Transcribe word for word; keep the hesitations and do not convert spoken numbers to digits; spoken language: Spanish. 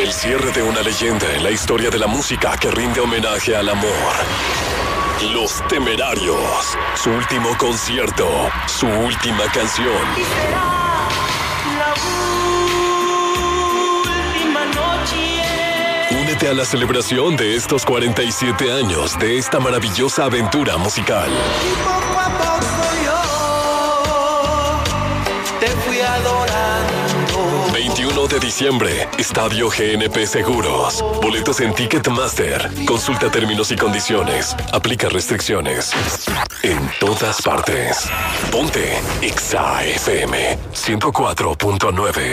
El cierre de una leyenda en la historia de la música que rinde homenaje al amor. Los Temerarios. Su último concierto. Su última canción. Y será la última noche. Únete a la celebración de estos cuarenta y siete años de esta maravillosa aventura musical. Y poco a poco yo te fui adorando. veintiuno de diciembre, Estadio G N P Seguros. Boletos en Ticketmaster. Consulta términos y condiciones. Aplica restricciones. En todas partes. Ponte Exa F M ciento cuatro punto nueve.